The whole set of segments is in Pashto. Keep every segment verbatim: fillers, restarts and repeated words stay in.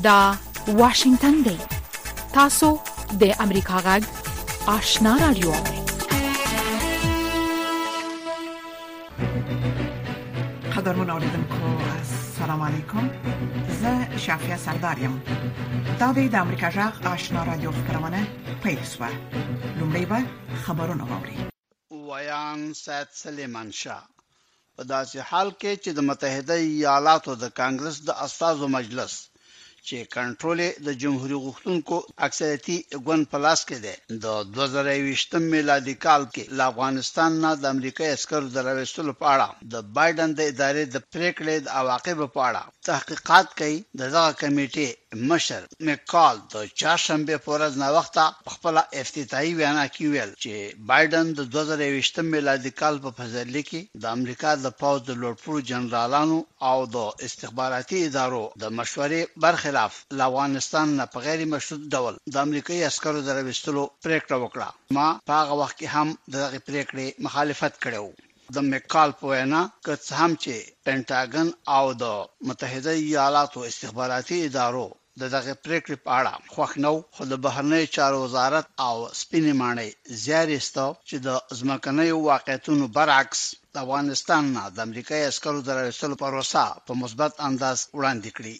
دا واشنگتن دی. تاسو د امریکا غږ آشنا رادیو. قدرمن اوریدونکو السلام علیکم. زه شافیا سردارم. دا د امریکا غږ آشنا رادیو خبرونه پیل شوه. لومړی به خبرونه واوري. ویان سید سلیمان شاه په داسې حال کې چې د متحده ایالاتو د کانګرس د استازو مجلس چې کنټرول د جمهوریت غوښتونکو اکثریتي ګوند په لاس کې دی د دوه زره یوویشت میلادي کال کې له افغانستان نه د امریکای عسکرو د راوستلو په اړه د بایدن د ادارې د پریکړې د عواقبو په اړه تحقیقات کوي. دغه کمیټې مشر مکال د چهارشنبه په ورځ نه وخت په خپل افتتاحي وینا کې ویل چې بایدن د دوه زره یوویشت میلادي کال په فضلې کې د امریکا د پوځ د لوړپوړو جنرالانو او د استخباراتي ادارو د مشورې برخلاف له افغانستان نه په غیر مشروط ډول د امریکایي عسکرو د راوستلو پریکړه وکړه. ما په هغه وخت کې هم دغه پریکړې مخالفت کړو. د مکال په وینا که څه هم چې پینټاګن او د متحده ایالاتو استخباراتي ادارو د دغه پریکړې په اړه خوښ نو، خو د بهرنی چارو وزارت او سپینې ماڼۍ زیارېستو چې د ځمکنیو واقعیتونو برعکس د افغانستان نه د امریکایي عسکرو د راوستلو پروسه په مثبت انداز وړاندې کړي.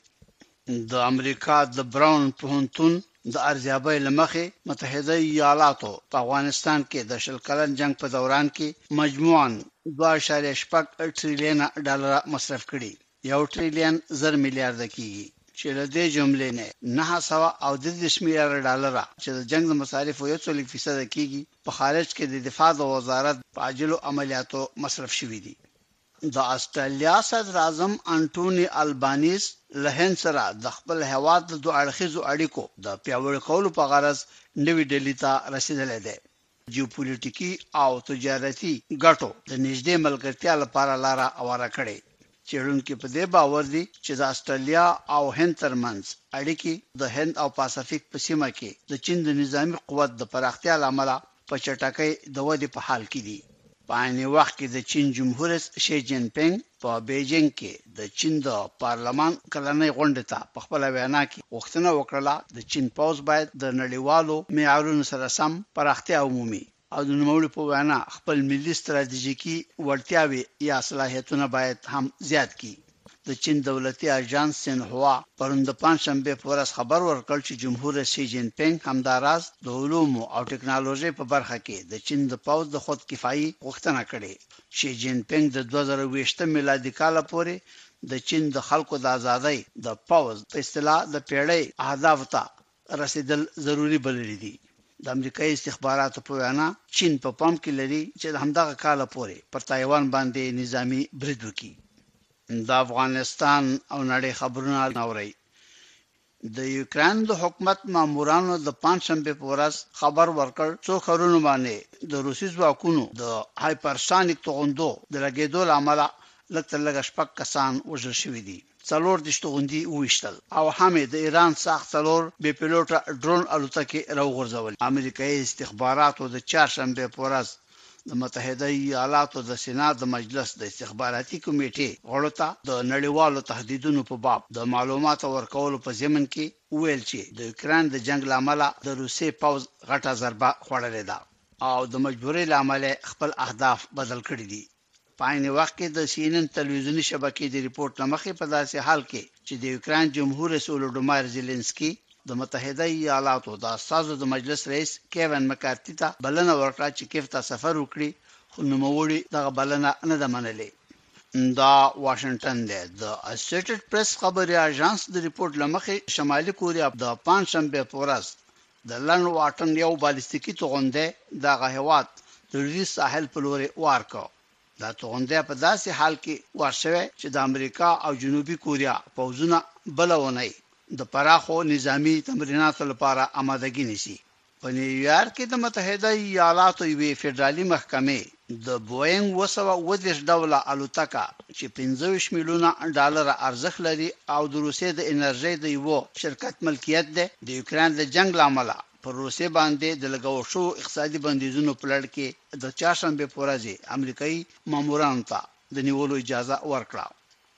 د امریکا د براون پوهنتون د ارزیابۍ لمخې متحده ایالاتو په افغانستان کې د شل کلن جنگ په دوران کې مجموعاً دوه اعشاریه شپږ ټریلیون ډالر مصرف کړي. یو ټریلیون زر میلیارډ کېږي چې له دې جملې نه نه سوا او د دېرش میلیارډ ډالر چې د جنگ د مصارفو یو څلوېښت فیصد کېږي په خارج کې د دفاع د وزارت په عاجلو عملیاتو مصرف شوي دي. د استرالیا صدر اعظم انټونی البانیز له هند سره د خپل هیواد د دوه اړخیزو اړیکو د پیاوړي کولو په غرض نوې ډیلي ته رسیدلی دی. جیوپولیټیکي او تجارتي ګټو د نږدې ملګرتیا لپاره لاره هواره کړې. څېړونکي په دې باور دي چې د استرالیا او هند ترمنځ اړیکې د هند او پاسفیک په سیمه کې د چین د نظامی قوت د پراختیا لامل په چټکۍ د ودې په حال کې دي. په عین وخت کې د چین جمهور رئیس شي جین پینګ په بیجینګ کې د چین د پارلمان کلنۍ غونډې ته په خپل وینا کې غوښتنه وکړه د چین پوځ باید د نړیوالو معیارونو سره سم پراختیا ومومي او د نوموړي په وینا خپل ملي ستراتیژیکي وړتیاوې یا صلاحیتونه باید هم زیات کړي. د چین دولتي اژانس سینهوا پرون د پنځشنبه په ورځ خبر ورکړ چې جمهور رئیس شي جین پینګ همداراز د علومو او ټکنالوژي په برخه کې د چین د پوځ د خود کفایي غوښتنه کړې. شي جین پینګ د دوه زره یوویشت میلادي کال پورې د چین د خلکو د ازادۍ د پوځ په اصطلاح د پیړۍ اهداف ته رسیدل ضروری بللي دي. د امریکایي استخباراتو په وینا چین په پام کې لري چې همدغه کال پورې پر تایوان باندې نظامی برید وکړي. د افغانستان او نړۍ خبرونه اوري. د یوکران د حکومت مامورانو د پنځشنبه په ورځ خبر ورکړ چې خبرونه باندې د روسي ځواکونو د هایپرسانیک توغندو د لګیدو لامل لکه لږ شپږ کسان وژل شوي دي. څلور د توغندي وشتل او هم د ایران ساخت څلور بې پیلوټه ډرون الوتکې راوغورځول. امریکایي استخباراتو د چهارشنبه په ورځ د متحده ایالاتو د سېنات د مجلس د استخباراتي کمیټې غړو ته د نړیوالو تهدیدونو په باب د معلوماتو ورکولو په ضمن کې ویل چې د یوکران د جنگ لامل د روسي پوځ غټه ضربه خوړلې ده او د مجبورۍ لامل خپل اهداف بدل کړي دي. په عین وخت کې د سی ان ان تلویزیونی شبکې د ریپورت لمخې په داسې حال کې چې د یوکران جمهور رئیس ولودیمیر زيلنسکي د متحده ایالاتو د استازو د مجلس رئیس کیون مکارتي ته بلنه ورکړه چې کیف ته سفر وکړي، خو نوموړي دغه بلنه نه ده منلې. دا واشنگټن دی. د اسوسییټډ پریس خبري اژانس د ریپورت لمخې شمالي کوریا د پنځشنبه په ورځ د لند واټن یو بالستیکي توغنده دغه هواد د لویدیځ ساحل په لوري وارکو. دا توغنده په داسې حال کې ورشوي چې د امریکا او جنوبي کوریا پوځونه بلونه د پراخو نظامی تمریناتو لپاره آمادګي نیسي. په نیویارک کې د متحده ایالاتو یوې فدرالي محکمې د بوئنګ اوه سوه اوه دېرش ډوله الوتکه چې پنځه ویشت میلیونه ډالر ارزښت لري او د روسیې د انرژي د یو شرکت ملکیت ده د یوکران د جنگ لامل پر روسیې باندې د لګول شو اقتصادي بندیزونو په لړ کې د چهارشنبه په ورځ امریکایي مامورانو ته د نیولو اجازه ورکړه.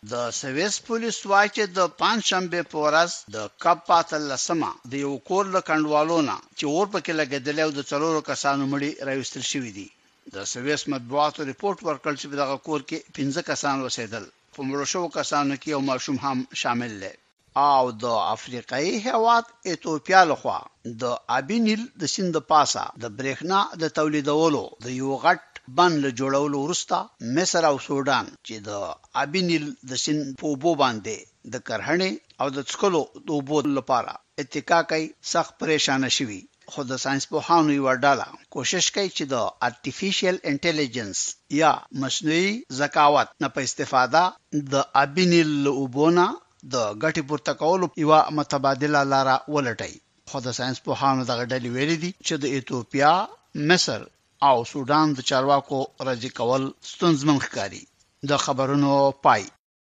د سویس پولیس وايي چې د پنځشنبه په ورځ د کب پاتل لسمه د یو کور له کندوالونه چې اور پکې لګیدل او د څلورو کسانو مړي راوستل شوی دي. د سویس مطبوعاتو ریپورت ورکړ چې دغه کور کې پنځه کسان اوسېدل. په مړو شوو کسانو کې یو ماشوم هم شامل دی. او د افریقایي هیواد ایتوپیا لخوا د ابینیل د سیند پاسه د برېښنا د تولیدولو د یو غټ بند له جوړولو وروسته مصر او سودان چې د ابینیل د سیند په اوبو باندې د کرهڼې او د څښلو د اوبو لپاره اتکا کوي سخت پریشان شوي. خو د ساينس پوهانو یو ډله کوشش کوي چې د آرټیفیشل انټيليجنس یا مصنوعي ذکاوت نه په استفاده د ابینیل اوبونه د غټي پورته کولو یو متبادله لاره ولټي. خو د ساينس پوهانو دغه ډلې ویلي دي چې د ایتوپیا، مصر او سودان د چارواکو راځي کول ستونزمن ښکاري. د خبرونو پای.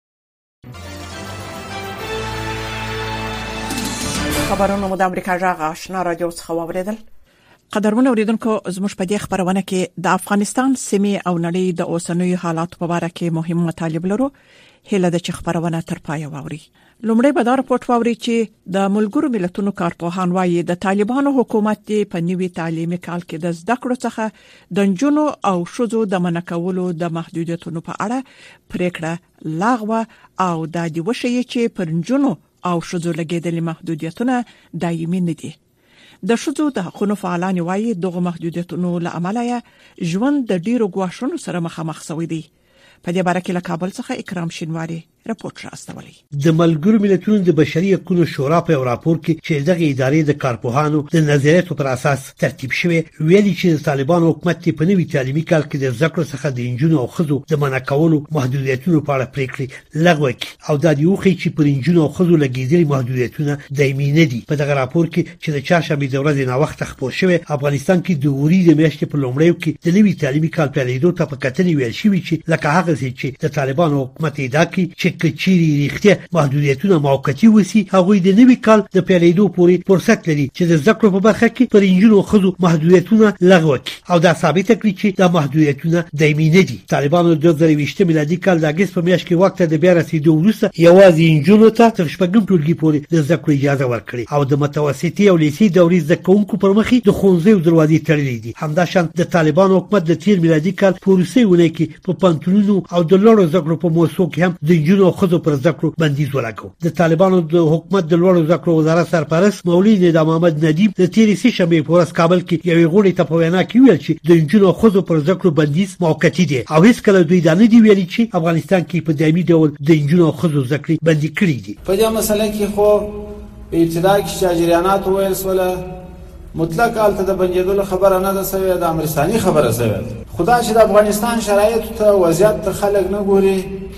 خبرونه مو د امریکا جغ آشنا رادیو څخه واوریدل. قدرمن اوریدونکو زموږ په دې خبرونه کې د افغانستان سیمې او نړۍ د اوسنوي حالات په اړه کې مهم مطالب لرو. هله د چ خبرونه تر پای واوري. لومړی به دا راپورټ واوري چې د ملګرو ملتونو کارپوهان وايي د طالبانو حکومت په نوي تعلیمي کال کې د زده کړو څخه د جنونو او شذو د منکولو د محدودیتونو په اړه پریکړه لغوه او د دې وشي چې پر جنونو او شذو لګیدلې محدودیتونه دایمي نه دي. د شذو د حقوقو فعالان وايي دغه محدودیتونو لامل ژوند د ډیرو غواښونو سره مخامخ شوی دی. په دې باره کې له کابل څخه اکرام شینواری راپورټ راستولی. د ملګرو ملتونو د بشري حقوقو شورا په راپور کې چې دغه ادارې د کارپوهانو د نظریاتو پر اساس ترتیب شوی ویلي چې د طالبانو حکومت په نوي تعلیمي کال کې د ذکر څخه د انجونو او خزو د منع کولو محدودیتونو په اړه پریکړې لغوه کړي او د یو خي چې پر انجونو او خزو لګیدلي محدودیتونه دایمي نه دي. په دغه راپور کې چې د چهارشنبه د ورځې نه وخت خبر شوی افغانستان کې د وری د میاشتې په لومړیو کې د نوي تعلیمي کال په لیدو ته په کتنې ویل شوی چې لکه هغه چې د طالبانو حکومت ادعا کوي چې کچيري ریښتیا محدودیتونه موقتی وسی هغه د نوي کال د پیلېدو پورې فرصت لري چې د ذکر په برخه کې پر انجونو خزو محدودیتونه لغوه کړي او دا ثابت کړي چې د محدودیتونه دایمي نه دي. طالبانو د دوه زره یو میلادي کال د اگست په میاشت کې وخت د بیا رسیدو وروسته یوازې انجونو ته تر شپږم ټولګي پورې د ذکر اجازه ورکړي او د متوسطي او لیسي دورې زده کوونکو پر مخې د ښوونځیو دروازې تړلې دي. همداشان د طالبانو حکومت د تیر میلادي کال په روسي ونه کې په پانتونونو او د لوړو زکرو په موسسو کې هم د جنو خزو پر زکرو بندیز ولګاو. د طالبانو د حکومت د لوړو زکرو وزارت سرپرست مولوی نظام محمد ندیم د تیر سه شنبه په ورځ کابل کې یو غوړی ته په وینا کې ویل چې د جنو خزو پر زکرو بندیز موقتی دی او هیڅ کله دوی دا نه دی ویلي چې افغانستان کې په دایمي ډول د جنو خزو زکرې بندي کړې دي. په دې مسله کې خو په ابتدا کې چې جریانات ویل سوله مطلق حالت د بنجیدلو خبره نه ده سوی، د امرستاني خبره سوی. خدا چې د افغانستان شرایط ته وضعیت ته خلک نه ګوري،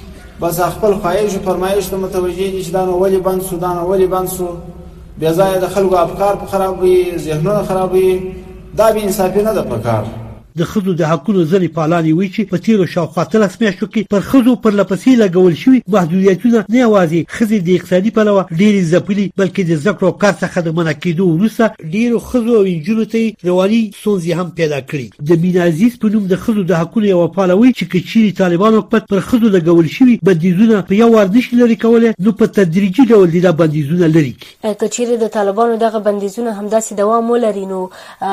بس خپل خواهش او فرمایش ته متوجه دي چې دا نو ولی بند سو، دا نو ولی بند سو، بیا ځای د خلکو افکار په خرابوي، ذهنونه خرابوي. دا به انصافي نه ده پکار. د خزو د حقونو ځنې پالانې وی چې په تیرو شاوخوا اتلس میاشتو کې پر خزو پر لپسې لګول شوي محدودیتونه نه یوازې ښځې د اقتصادي پلوه ډېرې ځپلي بلکې د زده کړو او کار څخه د منع کېدو وروسته ډېرو ښځو او نجونو ته رواني ستونزې هم پیدا کړي. د مینا عزیز په نوم د خزو د حقونو یوه پاله وی چې که چیرې طالبانو حکومت پر خزو لګول شوي بندیزونه په یو وار نشي لرې کولی نو په تدریجي ډول دې دا بندیزونه لرې کړي. که چیرې د طالبانو دغه بندیزونه همداسې دوام ولري نو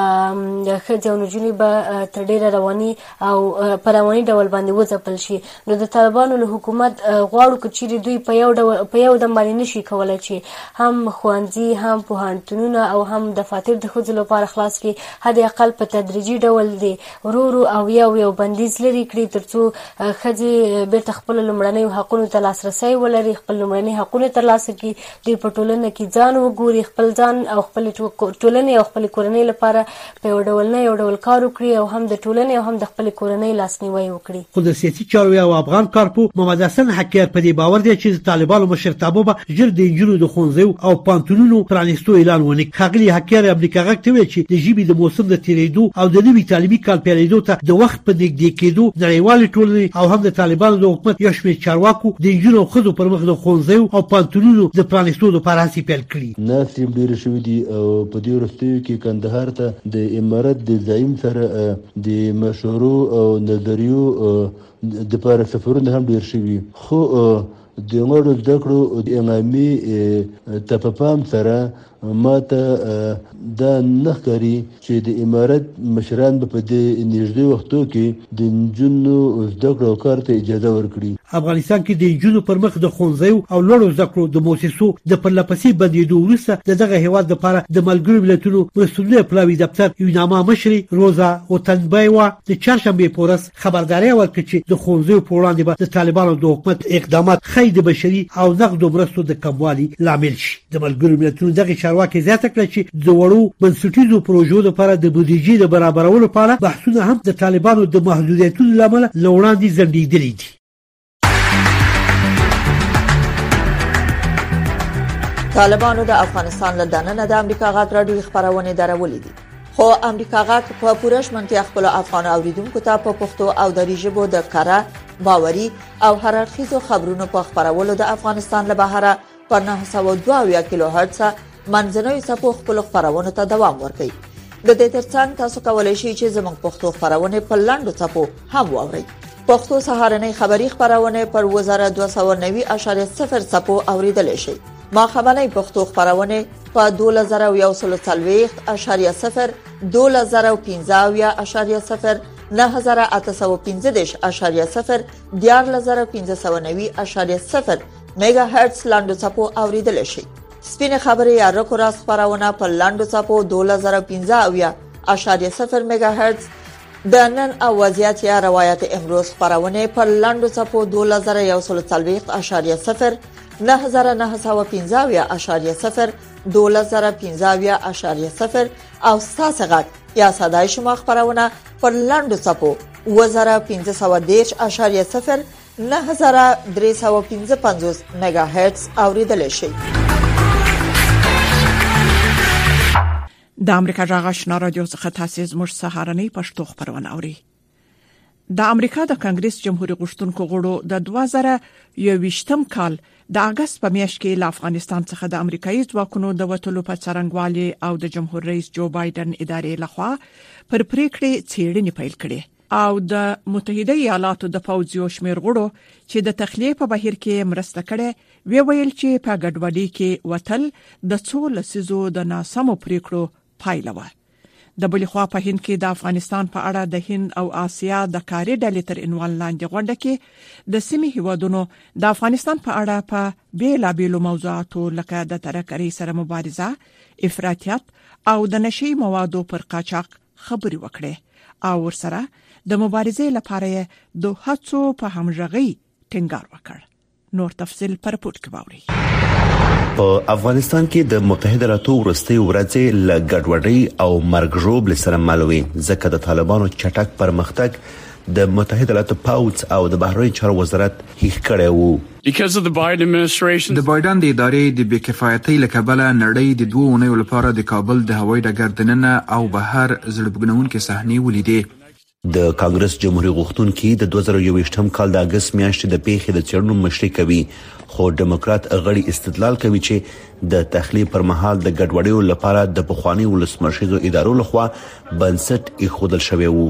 ښځې او نجونې به تر ډیره رواني او په رواني ډول باندې وځپل شي. نو د طالبانو له حکومت غواړو که چیرې دوی په یو ډول په یو دم باندې نشي کولی چې هم ښوونځي هم پوهنتونونه او هم دفاتر د ښځو لپاره خلاص کړي، حد اقل په تدریجي ډول دی ورو ورو او یو یو بندیز لرې کړي تر څو ښځې بیرته خپلو لومړنیو حقونو ته لاسرسی ولري، خپل لومړني حقونه ترلاسه کړي، دوی په ټولنه کې ځان وګوري، خپل ځان او خپلې ټولنې او خپلې کورنۍ لپاره په یو ډول نه یو ډول کار وکړي او هم د ټولنې او هم د خپل کورنۍ لاسنیوي وکړي. خو د سیاسي چارو او افغان کارپو محمد حسن حکیار په دې باور دی چې طالبانو مشرتابه به ژر د انجونو د ښوونځیو او پانتونونو پرانیستو اعلان ونکړي. ښاغلي حکیار امریکا غږ ته ویل چې د ژبې د موسم د تیریدو او د نوي تعلیمي کال پیلېدو ته د وخت په نږدې کېدو نړیوالې ټولنې او هم د طالبانو د حکومت یو شمېر چارواکو د انجونو او ښځو پر مخ د ښوونځیو او پانتونونو د پرانیستو لپاره هڅې پیل کړي. ناستې هم ډېرې شوي دي او په دې وروستیو کې کندهار ته د امارت د زعیم سره د مشورو او نظریو د پاره سفرونه هم ډیر شوي، خو د غړو زده کړو د انعامي ته په پام سره ما ته دا نه ښکاري چې د امارت مشران به په دې نږدې وختو کې د نجونو زده کړو او کار ته اجازه ورکړي. افغانستان کې د نجونو پر مخ د ښوونځیو او لوړو زده کړو د مؤسسو د پرلپسې بندېدو وروسته د دغه هېواد لپاره د ملګرو ملتونو مسؤلینه پلاوي دفتر یوناما مشري روزا اوتنبایوا د چهارشنبې په ورځ خبرداری ورکړه چې د ښوونځیو په وړاندې به د طالبانو د حکومت اقدامات ښایي د بشري او نقدو مرستو د کموالي لامل شي. د ملګرو ملتونو دغه چارواکي زیاته کړه چې د وړو بنسټیزو پروژو لپاره د بودیجې د برابرولو لپاره بحثونه هم د طالبانو د محدودیتونو لامل له وړاندې ځنډېدلي دي. طالبانو د افغانستان له دننه د امریکا غږ راډیو خبرونه درولې دي، خو امریکا غږ په پوره شمنتیا خپل افغان اوریدونکو ته په پښتو او دری ژبه د کاره باوري او هر اړخیزو خبرونو په خبرولو د افغانستان له بهره په نهه سوه دوه اویا کیلو هرتز منځنوي څپو خپل خبرونه ته دوام ورکوي. د دې ترڅنګ تاسو کولی شئ چې زموږ پښتو خبرونه په لاندو څپو هم واورئ. پښتو سهارنۍ خبری خبرونه پر وزاره دوه سوه نوي اعشاریه صفر څپو اوریدل شي. ما خبرنۍ پښتو خبرونه په دوه زره یو سل څلوېښت اعشاریه صفر، دوه زره پنځه اویا اعشاریه صفر، نه زره اته سوه پنځه دېرش اعشاریه صفر، دیارلس زره پنځه سوه نوي اعشاریه صفر میگا هرتز لاندو څپو اوریدل شي. سپینه خبري یا رکو راس خبرونه په لاندو څپو دوه زره پنځه اویا اعشاریه صفر میگا هرتز، د نن او وضعیت یا روایت امروز خبرونه په لاندو څپو دوه زره یو سل څلوېښت اعشاریه صفر، نه زره نه سوه پنځه اویا اعشاریه صفر، دوه زره پنځه اویا اعشاریه صفر او ستاسو غږ یا صداي شما خبرونه په لاندو څپو اوه زره پنځه سوه دېرش اعشاریه صفر، نه زره درې سوه پنځه پنځوس میگا هرتز اوریدل شي. د امریکا غږ آشنا رادیو څخه تاسو زموږ سهارنۍ پښتو خبرونه اورئ. د امریکا د کانګرس جمهوریت غوښتونکو غړو د دوه زره یوویشتم کال د اگست په میاشت کې له افغانستان څخه د امریکایي ځواکونو د وټلو په څرنګوالي او د جمهور رئیس جو بایدن ادارې لخوا پر پریکړې څېړنې پیل کړې او د متحده ایالاتو د پوځیو شمیر غړو چې د تخلیه په بهیر کې مرسته کړې وی ویل چې په ګډوډۍ کې وټل د څو لسیزو د ناسمو پریکړو پایله و. د بل خوا په هند کې د افغانستان په اړه د هند او آسیا د کاري ډلې تر عنوان لاندې غونډه کې د سیمې هیوادونو د افغانستان په اړه په بیلابیلو موضوعاتو لکه د ترهګرۍ سره مبارزه، افراطیت او د نشي موادو پر قاچاق خبري وکړي او ورسره د مبارزې لپاره د هڅو په همغږي ټینګار وکړ. نور تفصیل پر پورت کوي. په افغانستان کې د متحده ایالاتو وروستي ورځې له ګډوډۍ او مرګ ژوبل سره ملوي ځکه د طالبانو چټک پرمختګ د متحده ایالاتو پاوڅ او د بهرنی چارو وزارت هیڅ کړی وو. Because of the Biden administration, د بایدن د ادارې د بیکفایتۍ لکبله نړۍ د دوه اونیو لپاره د کابل د هوایي ډګر دننه او بهر زړبګنونکې صحنې ولیدې. د کانګرس جمهوریت غوښتونکي د دوه زره یوویشتم کال د اگست میاشتې د پیښې د څېړنو مشري کوي، خو ډیموکرات غړي استدلال کوي چې د تخلیه پر مهال د ګډوډیو لپاره د پخوانی ولسمشرو ادارو لخوا بنسټ ایښودل شوی وو.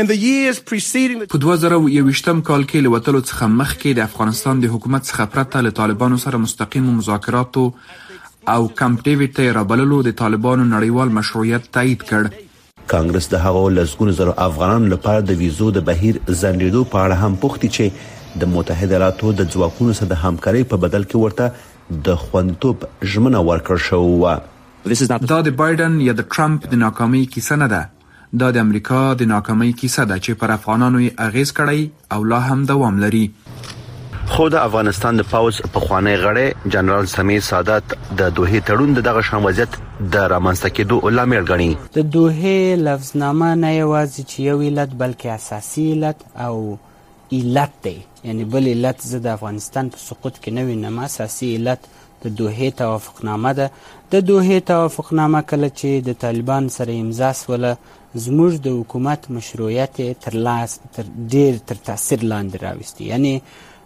په دوه زره یوویشتم کال کې له وټلو څخه مخکې د افغانستان د حکومت څخه پرته له طالبانو سره مستقیم مذاکراتو او کمپ ډیوډ ته رابللو د طالبانو نړیوال مشروعیت تایید کړ. کانګرس د هغو لسګونو زره افغانانو لپاره د ویزو د بهیر ځنډېدو په اړه هم پوښتنه چې د متحده ایالاتو د ځواکونو سره د همکارۍ په بدل کې ورته د خوندتوب ژمنه ورکړل شوې. دا د بایدن یا د ټرمپ د ناکامۍ کیسه نه ده، دا د امریکا د ناکامۍ کیسه ده چې پر افغانانو یې اغیز کړی او لا هم دوام لري. خو د افغانستان د پاوز په خوانی غړي جنرال سمیع سادات د دوه تړون دغه شان وضعیت د رامنځته کېدو لامل غني. د دوه لفظنامه نه یوازې چې یو علت بلکې اساسي علت او علت دی، یعنی بل علت زه د افغانستان په سقوط کې نه وینم. اساسي علت د دوه توافقنامه ده. د دوه توافقنامه کله چې د طالبان سره امضا سوله زموږ د حکومت مشروعیت تر لاس تر ډیر تر تاثیر لاندې راوستي، یعنی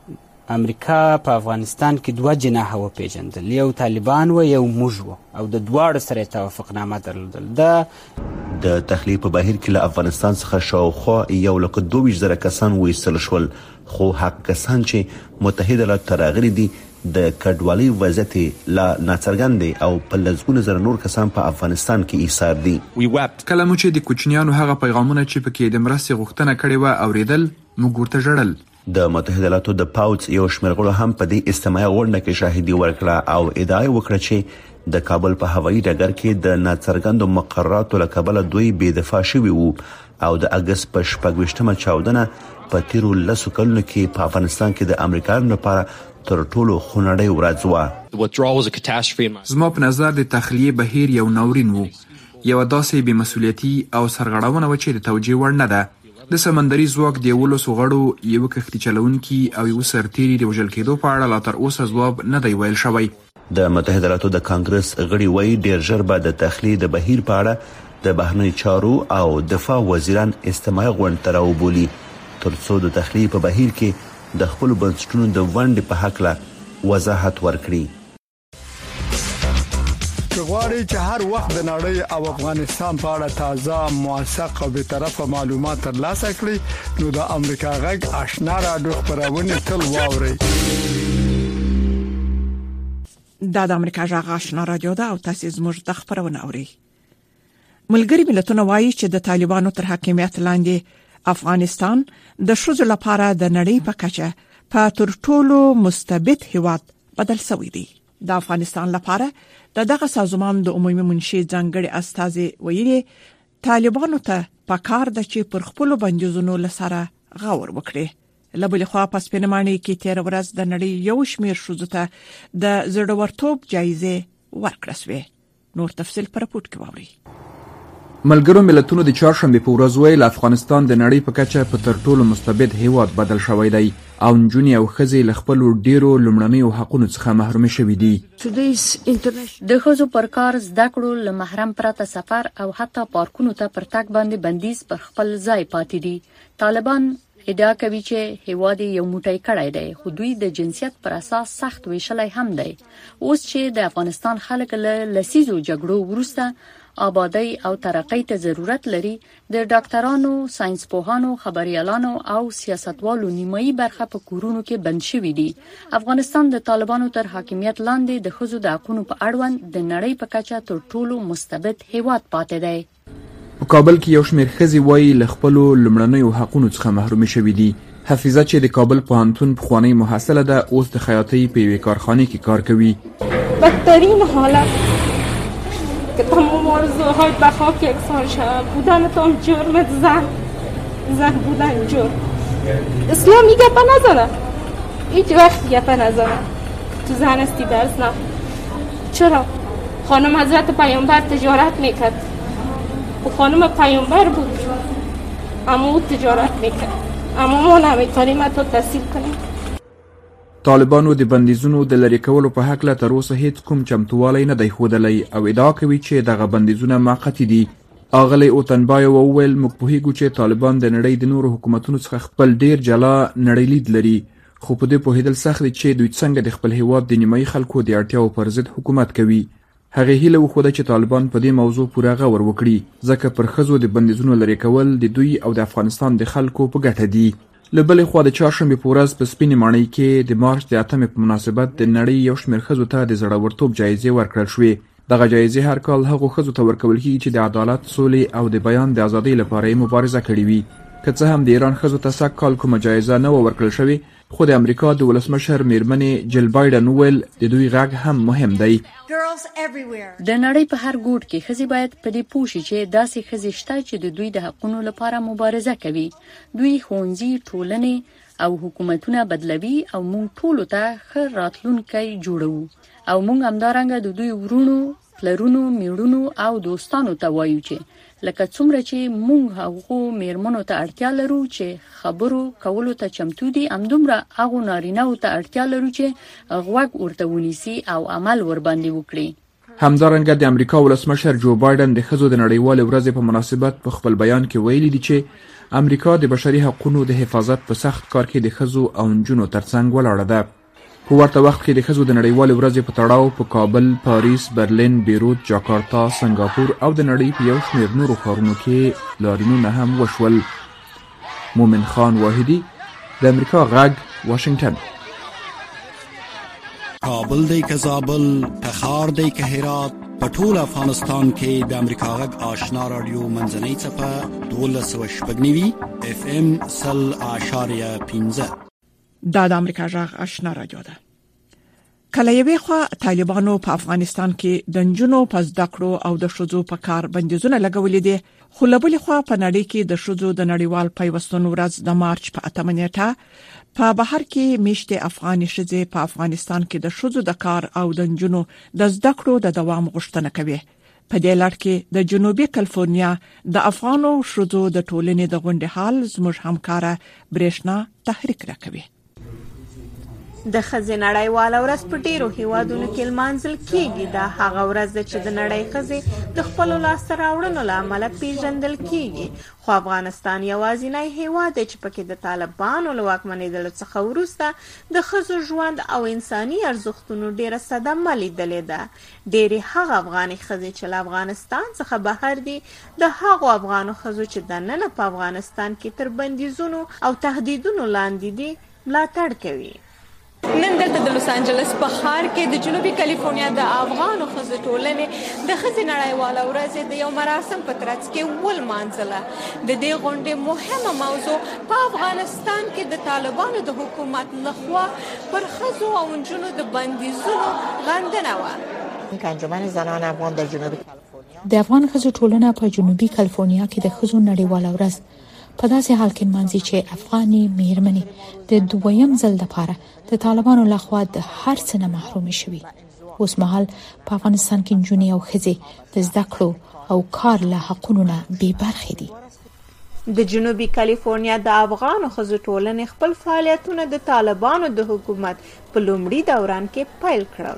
امریکا په افغانستان کې دوه جناحه وپېژندل، یو طالبان و یو موږ و او د دواړو سره توافقنامه درلودل. دا د تخلیه په بهیر کې له افغانستان څخه شاوخوا یو لکه دوه ویشت زره کسان وایستل شول، خو حق کسان چې متحده ایالات ته راغلي دي د کډوالۍ وضعیت لا ناڅرګند او په لږونه زره نور کسان په افغانستان کې ایثار دي. کله مو چې د کوچنیانو هغه پیغامونه چې پکې د مرستې غوښتنه کړې و اوریدل، موږ ورته ژړل. د متحده ایالاتو د پاوڅ یو شمېر غړو هم په دې استماعي غونډه کې شاهدي ورکړه او ادعا وکړه چې د کابل په هوایي ډګر کې د ناڅرګندو مقرراتو له کبله دوی بې دفاع شوي وو او د اګست په شپږ ویشتمه چاودنه په تیرو لسو کلونو کې په افغانستان کې د امریکایانو لپاره تر ټولو خونړۍ ورځ وه. زما په نظر د تخلیه بهیر یو ناورین وو، یو داسې بې مسؤلیتي او سرغړونه و چې د توجیه وړ نه ده. د سمندري ځواک د یولسو غړو یو کښتۍ چلونکي او یو سرتیري د وژل کېدو په اړه لا تر اوسه ځواب نه دی ویل شوی. د متحده ایالاتو د کانګرس غړي وایي ډېر ژر به د تخلیه د بهیر په اړه د بهرنیو چارو او دفاع وزیران استماعي غونډه ته راوبولي تر څو د تخلیه په بهیر کې د خپلو بنسټونو د ونډې په هکله وضاحت ورکړي. غواړئ چې هر وخت د نړۍ او افغانستان په اړه تازه، موثق او بی‌طرفه معلومات ترلاسه کړئ نو د امریکا غږ آشنا رادیو خبرونه تل واورئ. دا د امریکا غږ آشنا رادیو ده او تاسو زموږ د خبرونه اورئ. ملګری ملتونه وایي چې د طالبانو تر حاکمیت لاندې افغانستان د شذ لپاره د نړۍ په کچه په تر ټولو مستبد هیواد بدل شوی دی. د افغانستان لپاره د دغه سازمان د عمومي منشي ځانګړي استازي ویلي طالبانو ته پکار د چې پر خپل بندیزونو لسره غور وکړي. لبل خو په سپینمانه کې تیر ورځ د نړۍ یو شمیر شوزو ته د زړورتوب جایزه ورکړه شوې. نور تفصیل پر پورت کې واوري. ملګرو ملتونو د چهارشنبه په ورځ ویل افغانستان د نړۍ په کچه په تر ټولو مستبد هیواد بدل شوی دی او نجونې او ښځې له خپلو ډیرو لومړنیو حقونو څخه محروم شوي دي. د ښځو پر کار، زده کړو، له محرم پرته سفر او حتی پارکونو ته پر تګ باندې بندیز پر خپل ځای پاتې دي. طالبان ادعا کوي چې هیواد یو موټی کړی دی، خو دوی د جنسیت پر اساس سخت ویشلی هم دی. اوس چې د افغانستان خلک له لسیزو جګړو وروسته آبادی او ترقی ته ضرورت لري، د ډاکټرانو، ساينس پوهانو، خبريالانو او سیاستوالو نیمایي برخه په کورونو کې بند شوي دي. افغانستان د طالبانو تر حاکمیت لاندې د ښځو د حقونو په اړوند د نړۍ په کچه تر ټولو مستبد هیواد پاتې دی. په کابل کې یو شمېر ښځې وایي له خپلو لومړنیو حقونو څخه محروم شوي دي. حفیظه چې د کابل پوهنتون پخوانۍ محصله ده، اوس د خیاطۍ په یوې کارخانه کې کار کوي. بدترین حالت که تمام آرزوهای به خاک یکسان شود، بودنتان جرم، زن زن بودن جرم. اسلامی گپه نزنه، هیچ وقت گپه نزنه. تو زنستی درس نه. چرا؟ خانم حضرت پیامبر تجارت میکرد و خانم پیامبر بود، اما او تجارت میکرد، اما ما نمیتونیم حتی تحصیل کنیم. طالبانو د بندیزونو د لری کولو په حق له تر اوسه هیڅ کوم چمتووالی نه دی ښودلی او ادعا کوي چې دغه بندیزونه موقتي دي. اغلی اوتنبای وویل موږ پوهیږو چې طالبان د نړۍ د نورو حکومتونو څخه خپل ډیر جلا نړۍ لید لري، خو په دې پوهیدل سخت دی چې دوی څنګه د خپل هیواد د نیمایي خلکو د اړتیاو پر ضد حکومت کوي. هغه هیله وښوده چې طالبان په دې موضوع پوره غور وکړي، ځکه پر ښځو د بندیزونو لری کول د دوی او د افغانستان د خلکو په ګټه دي. له بلې خوا د چهارشنبې په ورځ په سپینې ماڼۍ کې د مارچ د اتمې په مناسبت د نړۍ یو شمېر ښځو ته د زړورتوب جایزې ورکړل شوې. دغه جایزې هر کال هغو ښځو ته ورکول کېږي چې د عدالت، سولې او د بیان د ازادۍ لپاره یې مبارزه کړې وي. که څه هم د ایران ښځو ته سږ کال کومه جایزه نه وه ورکړل شوې، خو د امریکا د ولسمشر میرمنې جل بایډن وویل د دوی غږ هم مهم دی. د نړۍ په هر ګوټ کې ښځې باید په دې پوه شي چې داسې ښځې شته چې د دوی د حقونو لپاره مبارزه کوي. دوی ښوونځي، ټولنې او حکومتونه بدلوي او موږ ټولو ته ښه راتلونکی جوړوو او موږ همدارنګه د دوی ورونو، پلرونو، میړونو او دوستانو ته وایو چې لکه څومره چې موږ هغو میرمنو ته اړتیا لرو چې خبرو کولو ته چمتو دي، همدومره هغو نارینه‌و ته اړتیا لرو چې غوږ ورته ونیسي او عمل ورباندې وکړي. همدارنګه د امریکا ولسمشر جو بایډن د ښځو د نړیوالې ورځې په مناسبت په خپل بیان کې ویلي دي چې امریکا د بشري حقوقو د حفاظت په سخت کار کې د ښځو او نجونو ترڅنګ ولاړه ده. په ورته وخت کې د ښځو د نړیوالې ورځې په تړاو په کابل، پاریس، برلین، بیروت، جاکارتا، سنگاپور او د نړۍ په یو شمېر نورو ښارونو کې لاریونونه هم وشول. مومن خان واحدی، د امریکا غږ، واشنگټن. کابل دی که زابل، تخار دی که هرات، په ټول افغانستان کې د امریکا غږ آشنا رادیو منځنۍ څپه دولس سوه شپږ نوي اف ام سل اعشاریه پنځه. دا د امریکا غږ آشنا رادیو ده. کله یوې خوا طالبانو په افغانستان کې د نجونو په زده کړو او د ښځو په کار بندیزونه لګولې دي، خو له بلې خوا په نړۍ کې د ښځو د نړیوال پیوستون ورځ د مارچ په اتمه نیټه په بهر کې میشتې افغاني ښځې په افغانستان کې د ښځو د کار او د نجونو د زده کړو د دوام غوښتنه کوي. په دې لړ کې د جنوبي کالیفورنیا د افغانو ښځو د ټولنې د غونډې حال زموږ همکاره برېښنا تحریک راکوي. د ښځې نړیواله ورځ په ډیرو هیوادونو کې لمانځل کیږي. دا هغه ورځ ده چې د نړۍ ښځې د خپلو لاسته راوړنو له امله پیژندل کیږي. خو افغانستان یوازینی هیواد دی چې پکې د طالبانو له واکمنېدلو څخه وروسته د ښځو ژوند او انساني ارزښتونو ډیره صدمه لیدلې ده. ډیرې هغه افغاني ښځې چې له افغانستان څخه بهر دي د هغو افغانو ښځو چې دننه په افغانستان کې تر بندیزونو او تهدیدونو لاندې دي ملاتړ کوي. نن دلته د لوس انجلس په ښار کې د جنوبي کالیفورنیا د افغانو ښځو ټولنې د ښځې نړیواله ورځ د یو مراسم په ترڅ کې ولمانځله. د دې غونډې مهمه موضوع په افغانستان کې د طالبانو د حکومت لخوا پر ښځو او نجونو د بندیزونو غندنه وه. انجمن زنان افغان در جنوبي د افغان ښځو ټولنه په جنوبي کالیفورنیا کې د ښځو نړیواله ورځ په داسې حال کې مانځي چې افغاني مېرمنې د دویم ځل لپاره د طالبانو لخوا د هر څه نه محروم شوي. اوس مهال په افغانستان کې نجونې او ښځې د زده کړو او کار له حقونو نه بې برخې دي. د جنوبي کالیفورنیا د افغانو ښځو ټولنې خپل فعالیتونه د طالبانو د حکومت په لومړي دوران کې پیل کړل.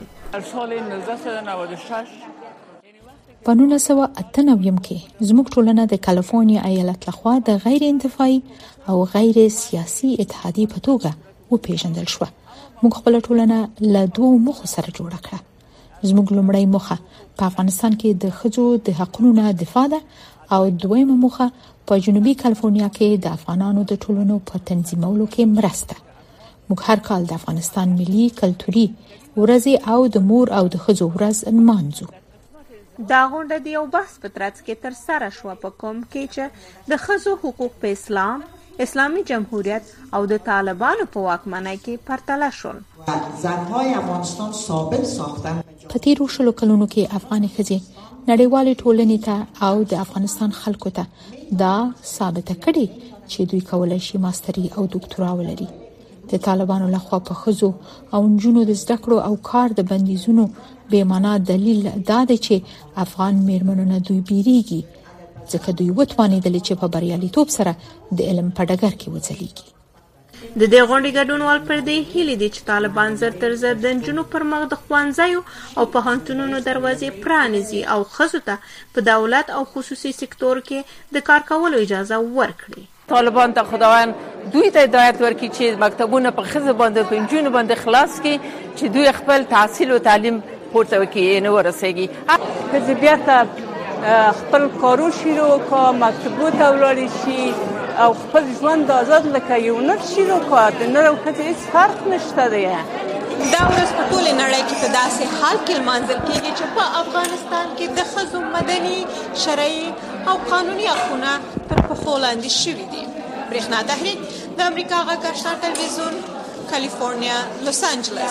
په نولس سوه اته نوي کې زموږ ټولنه د کالیفورنیا ایالت لخوا د غیر انتفاعي او غیر سیاسي اتحادیې په توګه وپیژندل شوه. موږ خپل ټولنه له دوو موخو سره جوړه کړه. زموږ لومړی موخه په افغانستان کې د ښځو د حقوقو نه دفاع ده او دویمه موخه په جنوبي کالیفورنیا کې د افغانانو د ټولنو په تنظیمولو کې مرسته. موږ هر کال د افغانستان ملي کلتوري ورځ او د مور او د ښځو ورځ نمانځو. دا غونډه د یو بحث په ترڅ کې تر سره شوه په کوم کې چې د ښځو حقوق په اسلام، اسلامی جمهوریت او د طالبانو په واکمنۍ کې پرتله شول. زنهای افغانستان ثابت ساختن په تیرو شلو کلونو کې افغاني ښځې نړیوالې ټولنې ته او د افغانستان خلکو ته دا ثابته کړي چې دوی کولای شي ماستري او ډاکټرا ولري. د طالبانو لخوا په ښځو او نجونو د زده کړو او کار د بندیزونو بې معنا دلیل دا دی چې افغان میرمنو نه دوی بیریږي ځکه دوی وتوانېدل چې په بریالیتوب سره د علم په ډګر کې وځلیږي. د دې غونډې ګډونوال پر دې هیلې دي چې طالبان زر تر زر د نجونو پر مخ د ښوونځیو او پوهنتونونو دروازې پرانیزي او ښځو ته په دولت او خصوصي سکتور کې د کار کولو اجازه ورکړي. طالبان ته خداوند دوی ته هدایت ورکړي چې مکتبونه په ښځو باندې په نجونو باندې خلاص کړي چې دوی خپل تحصیل او تعلیم پورته وکړي نه ورسېږي. ښځې بیرته خپل کارو شروع کړه، مکتبو ته ولاړې شي او خپل ژوند آزاد لکه یو نر شروع کړه. د نر او ښځې هېڅ فرق نشته دی. دا ورځ په ټولې نړۍ کې په داسې حال کې لمانځل کېږي چې په افغانستان کې د ښځو مدني، شرعي او قانوني حقونه تر پښو لاندې شوي دي. برېښنا تحریک، د امریکا غږ آشنا ټلویزیون، کالیفورنیا، لوس انجلس.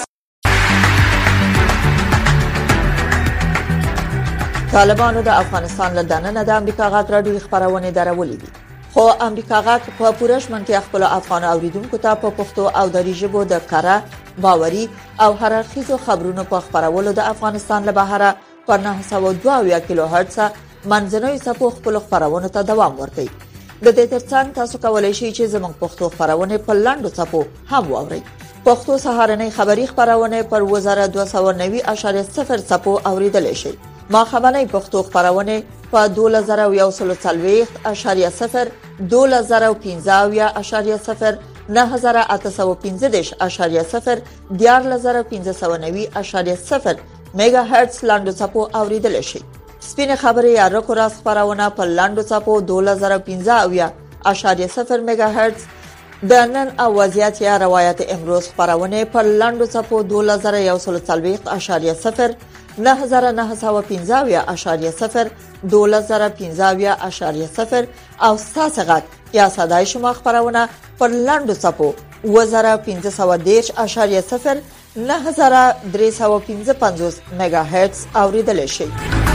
طالبانو د افغانستان له دننه د امریکا غږ راډیو خبرونه درولې دي، خو امریکا غږ په پوره شمنتیا خپل افغان اوریدونکو ته په پښتو او دری ژبه د کاره، باوري او هررخیزو خبرونو په خبرولو د افغانستان له بهره پر نه سوه دوه اویا کیلو هرتز منځنوي څپو خپل خبرونه ته دوام ورکوي. د دې ترڅنګ تاسو کولای شئ چې زموږ پښتو خبرونه په لاندو څپو هم واورئ. پښتو سهارنۍ خبری خبرونه پر وزارت دوه سوه نوي اعشاریه صفر څپو اوریدل شي. ما خبرنۍ پښتو خبرونه په دوه زره یو سل څلوېښت اشاریه صفر، دوه زره پنځه اشاریه صفر، نه زره اته سوه پنځه دېرش اشاریه صفر، دیارلس زره پنځه سوه نوي اشاریه صفر میگا هرتز لاندو څپو اوریدل شي. سپینې خبرې یا رکو راس خبرونه په لاندو څپو دوه زره پنځه اشاریه صفر میگا هرتز، د نن او وضعیت یا روایت امروز خبرونه په لاندو څپو دوه زره یو سل څلوېښت اشاریه صفر، نه زره نه سوه پنځه اشاریه صفر، دوه زره پنځه اشاریه صفر او ستاسو غږ یا صدای شما خبرونه پر لاندو څپو اوه زره پنځه سوه دېرش اشاریه صفر، نه زره درې سوه پنځه پنځوس میگا هرتز اوریدل شي.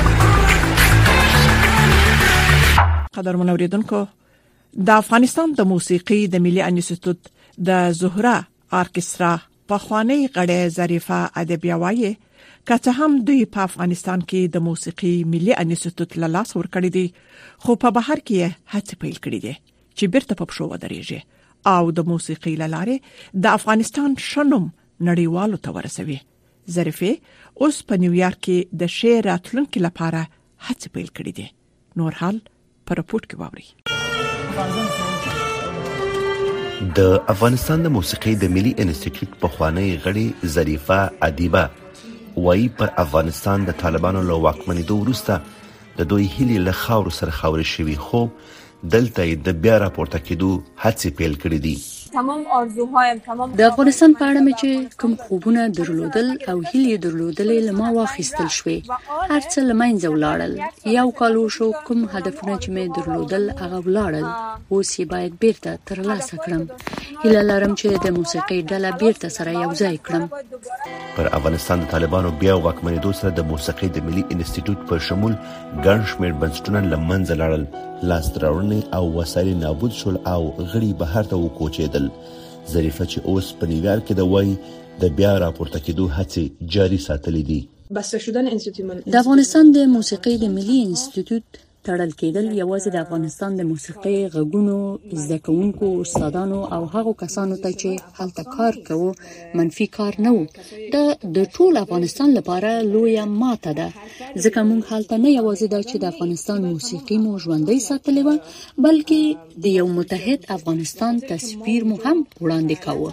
قدرمن اوریدونکو، د افغانستان د موسیقي د ملي انسټیټیوټ د زهره ارکسترا په خوانی غړې ظریفه ادبیه وایي که هم دوی په افغانستان کې د موسیقي ملي انسټیټیوټ له لاس ورکړی دي، خو په بهر کې هڅه پیل کړې دي چې بیرته په پښو ودرېږي او د موسیقي لاره د افغانستان شنوم نړیوالو ته ورسوي. ظریفه اوس په نیویارک کې د شعر راتلونکو لپاره هڅه پیل کړې دي. نور حال پر رپورت کې واوري. د افغانستان د موسیقي د ملي انسټیټیوټ په خوانی غړي ظریفه ادیبه وایي پر افغانستان د طالبانو له واکمنېدو وروسته د دوی هیلې له خاورو سره خاورې شوي، خو دلته د بیا راپورته کېدو هڅې پیل کړې دي. تمام آرزوهایم تمام د افغانستان په اړه مې چې کوم خوبونه درلودل او هیلې درلودلې له ما واخیستل شوې، هر څه له منځه ولاړل. یو کال وشو کوم هدفونه چې مې درلودل هغه ولاړل، اوس یې باید بیرته ترلاسه کړم. هیله لرم چې د موسیقۍ ډله بیرته سره یو ځای کړم. پر افغانستان د طالبانو بیا واکمنېدو سره د موسیقۍ د ملي انسټیټیوټ په شمول ګڼ شمېر بنسټونه له منځه لاړل، لاسته راوړنې او وسایل نابود شول او غړي بهر ته وکوچېدل. ظریفه چې اوس په نیویارک کې د وایي د بیا راپورته کېدو هڅې جاري ساتلې دي. د افغانستان د موسیقۍ د ملي انسټیټیوټ تړل کېدل یوازې د افغانستان د موسیقۍ غږونو زده کوونکو، استادانو او هغو کسانو ته چې هلته کار کوي منفي کار نه و. دا د ټول افغانستان لپاره لویه ماته ده، ځکه موږ هلته نه یوازې دا چې د افغانستان موسیقي مو ژوندۍ ساتلې وه، بلکې د یو متحد افغانستان تصویر مو هم وړاندې کاوه.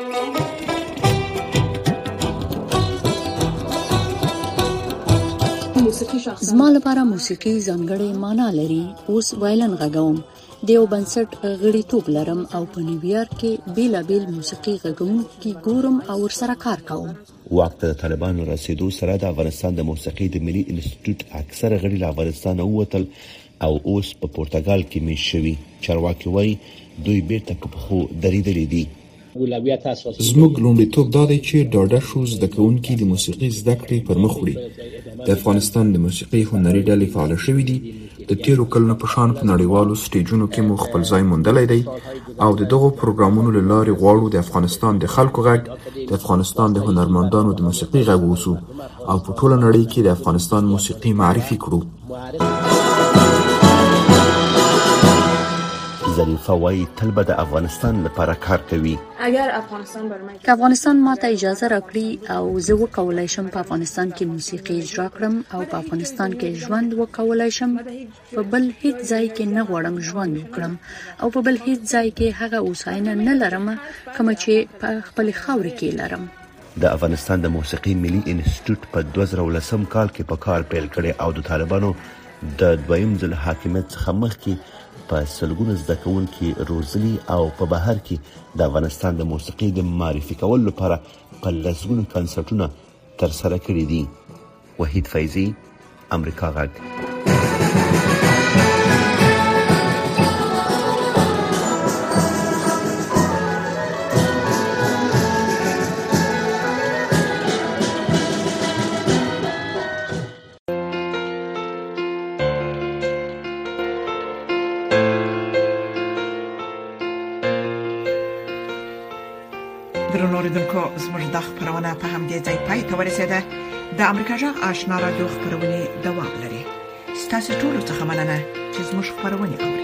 زما لپاره موسیقي ځانګړې معنا لري. اوس وایلن غږوم، د یو بنسټ غړیتوب لرم او په نیویارک کې بیلابیل موسیقي غږونکي ګورم او ورسره کار کوم. واک ته د طالبانو رسیدو سره د افغانستان د موسیقي د ملي انسټیټیوټ اکثره غړي له افغانستانه ووتل او اوس په پرتګال کې میشت شوي. چارواکي وایي دوی بیرته په پښو درېدلي دي. زموږ لومړیتوب دا دی چې ډاډه شو زده کوونکي د موسیقي زده کړې پر مخ وړي. د افغانستان د موسیقي هنري ډلې فعال شوې دي. د تیرو کلونو په شان په نړیوالو سټیجونو کې مو خپل ځای موندلی دی او د دغو پروګرامونو له لارې غواړو د افغانستان د خلکو غږ، د افغانستان د هنرمندانو د موسیقي غږ اوسو او په ټوله نړۍ کې د افغانستان موسیقي معرفي کړو. ظریفه وایي تل به د افغانستان لپاره کار کوي. اگر افغانستان برمای که افغانستان ماته اجازه راکړي او زه وکولای شم په افغانستان کې موسیقي اجرا کړم او په افغانستان کې ژوند وکولای شم، په بل هیڅ ځای کې نه غواړم ژوند وکړم او په بل هیڅ ځای کې هغه اوساینه نه لرم کوم چې په خپل خاورې کې لرم. د افغانستان د موسیقي ملي انسټیټیوټ په دوه زره ولسم کال کې په کار پیل کړی او د طالبانو د دویم ځل حاکمیت څخه مخکې په سلګونو زده کوونکي روزلي او په بهر کې د افغانستان د موسیقي د معرفي کولو لپاره په لسګونو کنسرټونه ترسره کړي دي. وحید فیضي، امریکا غږ. درنو اوریدونکو، زموږ د خبرونه په همدې ځای پای ته ورسېده. د امریکا جغ آشنا رادیو خبرونه دوام لري. ستاسو ټول څه مننه چې زموږ خبرونه اوري.